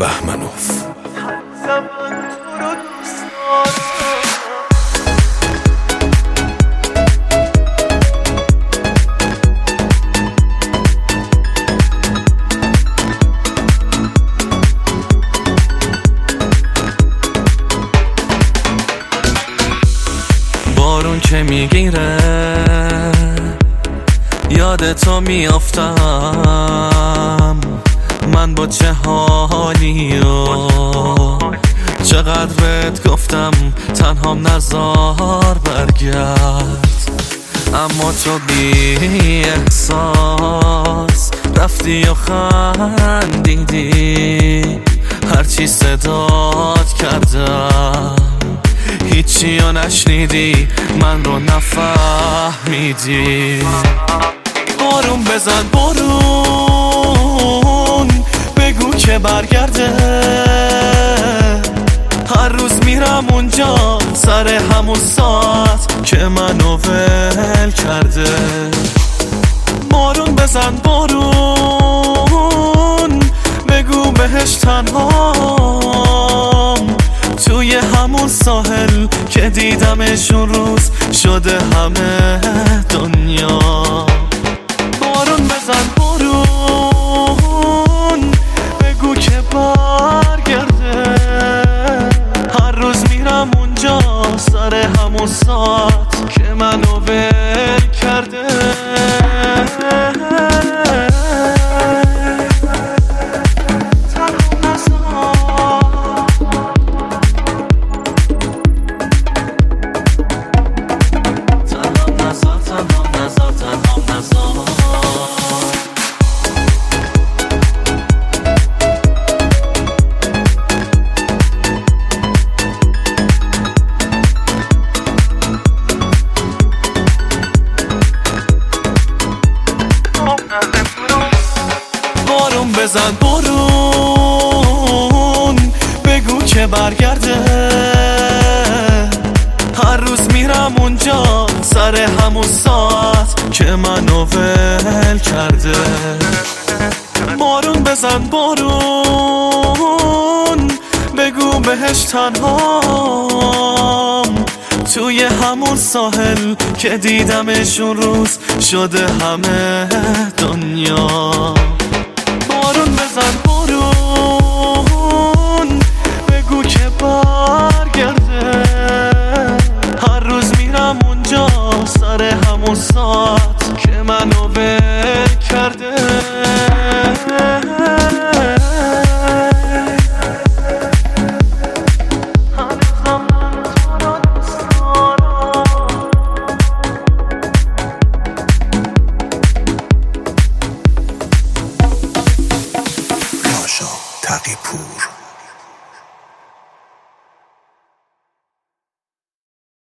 بهمنوف. بارون که میگیره یاد تو میافتم، من با چه حالی و چقدر بهت گفتم تنهام نزار برگرد، اما تو بی احساس رفتی و خندیدی، هرچی صدات کردم هیچی رو نشنیدی، من رو نفهمیدی. بارون بزن بارون بگو که برگرده، هر روز میرم اونجا سر همون ساعت که منو ول کرده. بارون بزن بارون بگو بهش تنهام، توی همون ساحل که دیدمش اون روز شده همه دنیا. بارون بزن بارون بگو که برگرده، هر روز میرم اونجا سر همون ساعت که منو ول کرده. بارون بزن بارون بگو که برگرده، هر روز میرم اونجا سر همون ساعت که منو ول کرده. بارون بزن بارون بگو بهش تنهام، توی همون ساحل که دیدمش اون روز شده همه دنیا. بارون بزن بارون بگو که برگرده، هر روز میرم اونجا سر همون ساعت که منو ول کرده. تقی پور.